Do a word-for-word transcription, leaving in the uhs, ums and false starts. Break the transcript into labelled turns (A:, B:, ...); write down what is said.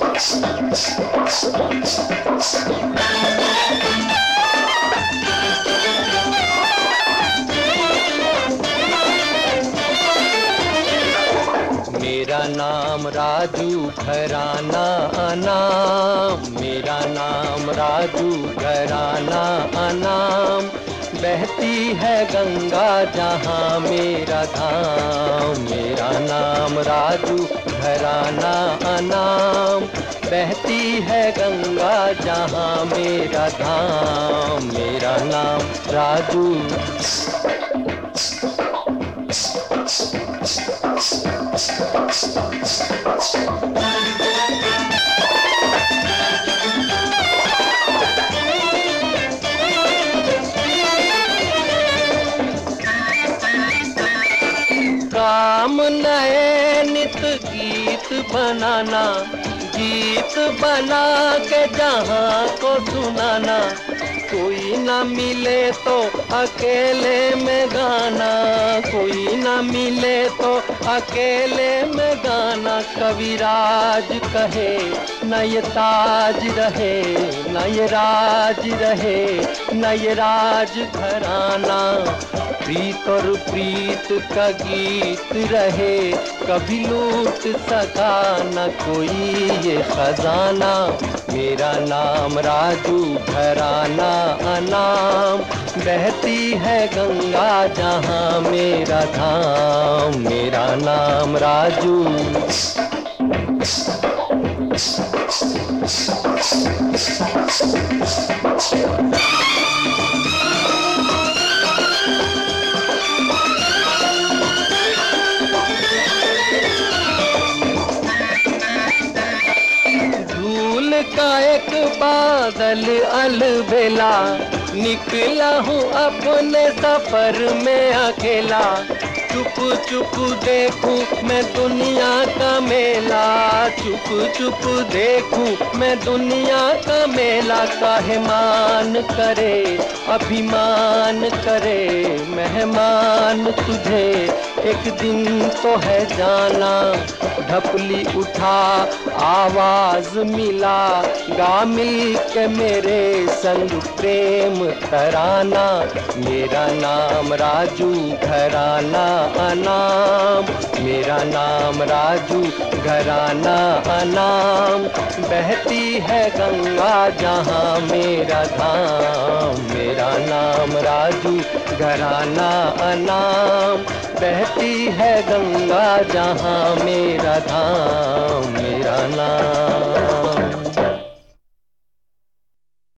A: मेरा नाम राजू घराना अनाम, मेरा नाम राजू घराना अनाम। बहती है गंगा जहाँ मेरा धाम, मेरा नाम राजू घराना अनाम। बहती है गंगा जहाँ मेरा धाम, मेरा नाम राजू। काम नए नित गीत बनाना, गीत बना के जहाँ को सुनाना। कोई न मिले तो अकेले में गाना, कोई न मिले तो अकेले में गाना। कविराज कहे न ये ताज रहे, न ये राज रहे, न ये राज घराना। प्रीत और प्रीत का गीत रहे, कभी लूट सका न कोई ये खजाना। मेरा नाम राजू घराना अनाम। बहती है गंगा जहाँ मेरा धाम, मेरा नाम राजू। का एक बादल अलबेला, निकला हूँ अपने सफर में अकेला। चुप चुप देखूं मैं दुनिया का मेला, चुप चुप देखूं मैं दुनिया का मेला। काहे मान करे अभिमान करे मेहमान तुझे, एक दिन तो है जाना। ढपली उठा आवाज मिला, गा मिल के मेरे संग प्रेम तराना। मेरा नाम राजू घराना अनाम, मेरा नाम राजू घराना अनाम। बहती है गंगा जहाँ मेरा धाम, मेरा नाम राजू घराना अनाम। बहती है गंगा जहाँ मेरा धाम।